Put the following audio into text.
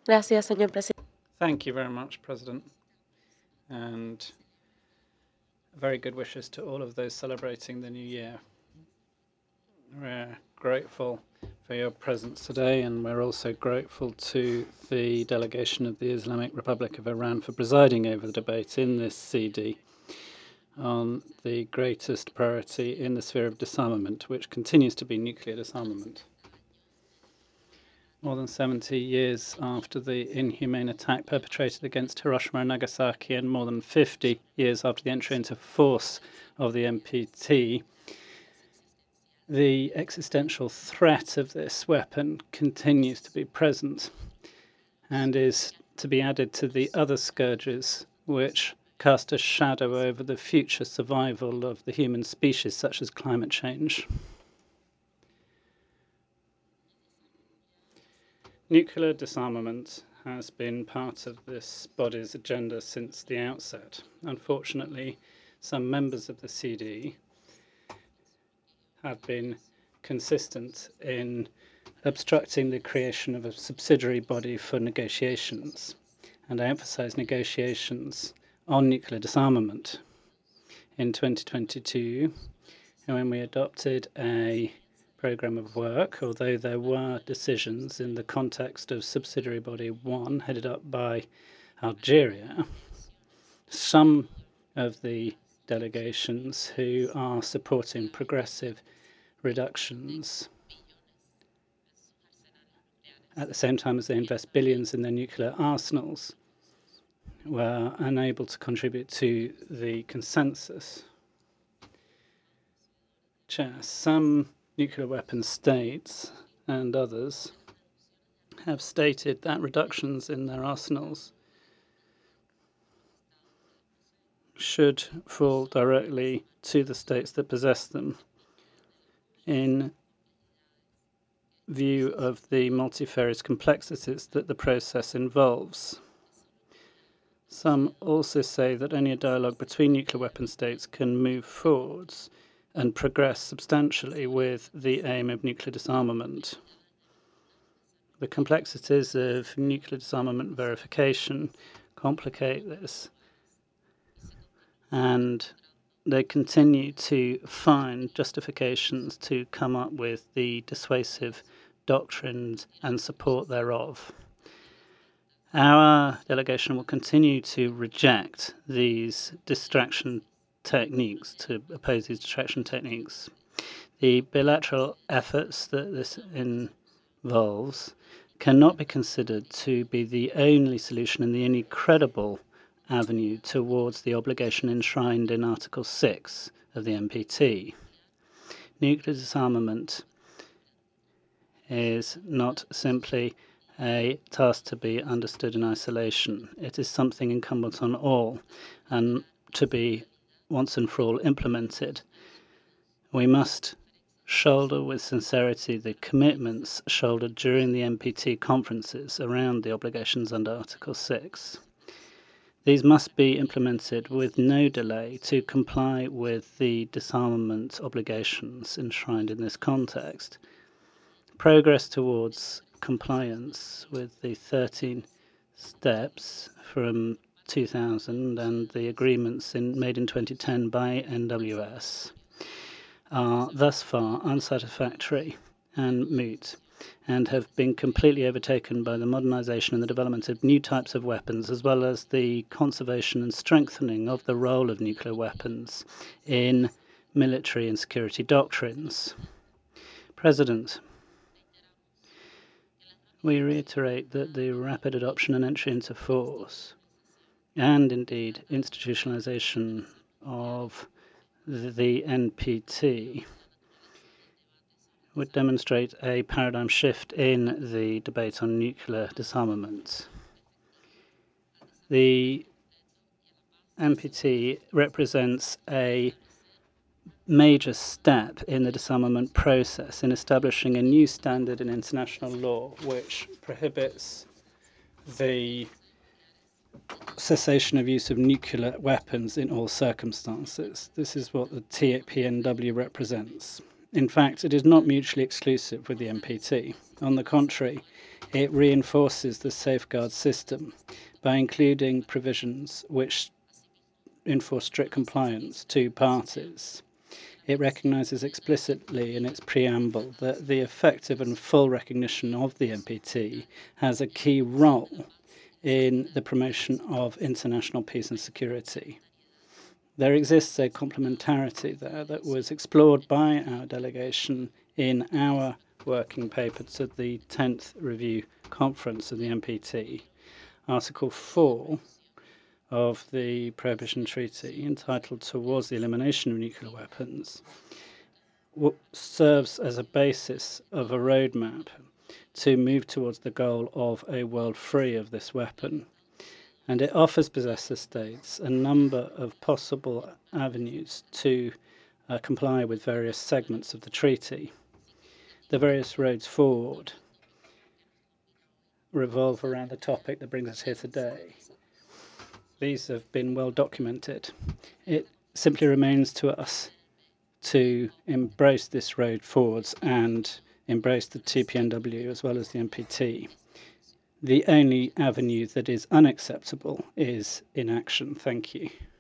Gracias, señor presidente. Thank you very much, President, and very good wishes to all of those celebrating the new year. We're grateful for your presence today, and we're also grateful to the delegation of the Islamic Republic of Iran for presiding over the debate in this CD on the greatest priority in the sphere of disarmament, which continues to be nuclear disarmament. More than 70 years after the inhumane attack perpetrated against Hiroshima and Nagasaki, and more than 50 years after the entry into force of the NPT, the existential threat of this weapon continues to be present and is to be added to the other scourges which cast a shadow over the future survival of the human species, such as climate change. Nuclear disarmament has been part of this body's agenda since the outset. Unfortunately, some members of the CD have been consistent in obstructing the creation of a subsidiary body for negotiations, and I emphasize negotiations on nuclear disarmament. In 2022, when we adopted a program of work, although there were decisions in the context of subsidiary body 1 headed up by Algeria, some of the delegations who are supporting progressive reductions at the same time as they invest billions in their nuclear arsenals were unable to contribute to the consensus. Chair, some nuclear weapon states and others have stated that reductions in their arsenals should fall directly to the states that possess them in view of the multifarious complexities that the process involves. Some also say that only a dialogue between nuclear weapon states can move forwards and progress substantially with the aim of nuclear disarmament. The complexities of nuclear disarmament verification complicate this, and they continue to find justifications to come up with the dissuasive doctrines and support thereof. Our delegation will continue to reject these distraction techniques, to oppose these distraction techniques. The bilateral efforts that this involves cannot be considered to be the only solution and the only credible avenue towards the obligation enshrined in Article 6 of the NPT. Nuclear disarmament is not simply a task to be understood in isolation. It is something incumbent on all and to be once and for all implemented. We must shoulder with sincerity the commitments shouldered during the NPT conferences around the obligations under Article 6. These must be implemented with no delay to comply with the disarmament obligations enshrined in this context. Progress towards compliance with the 13 steps from 2000 and the agreements made in 2010 by NWS are thus far unsatisfactory and moot, and have been completely overtaken by the modernization and the development of new types of weapons, as well as the conservation and strengthening of the role of nuclear weapons in military and security doctrines. President, we reiterate that the rapid adoption and entry into force, and indeed institutionalization of the NPT, would demonstrate a paradigm shift in the debate on nuclear disarmament. The NPT represents a major step in the disarmament process in establishing a new standard in international law which prohibits the cessation of use of nuclear weapons in all circumstances. This is what the TPNW represents. In fact, it is not mutually exclusive with the NPT. On the contrary, it reinforces the safeguard system by including provisions which enforce strict compliance to parties. It recognises explicitly in its preamble that the effective and full recognition of the NPT has a key role in the promotion of international peace and security. There exists a complementarity there that was explored by our delegation in our working paper to the 10th Review Conference of the NPT. Article 4 of the Prohibition Treaty, entitled Towards the Elimination of Nuclear Weapons, serves as a basis of a roadmap to move towards the goal of a world free of this weapon. And it offers possessor states a number of possible avenues to comply with various segments of the treaty. The various roads forward revolve around the topic that brings us here today. These have been well documented. It simply remains to us to embrace this road forwards and embrace the TPNW as well as the NPT. The only avenue that is unacceptable is inaction. Thank you.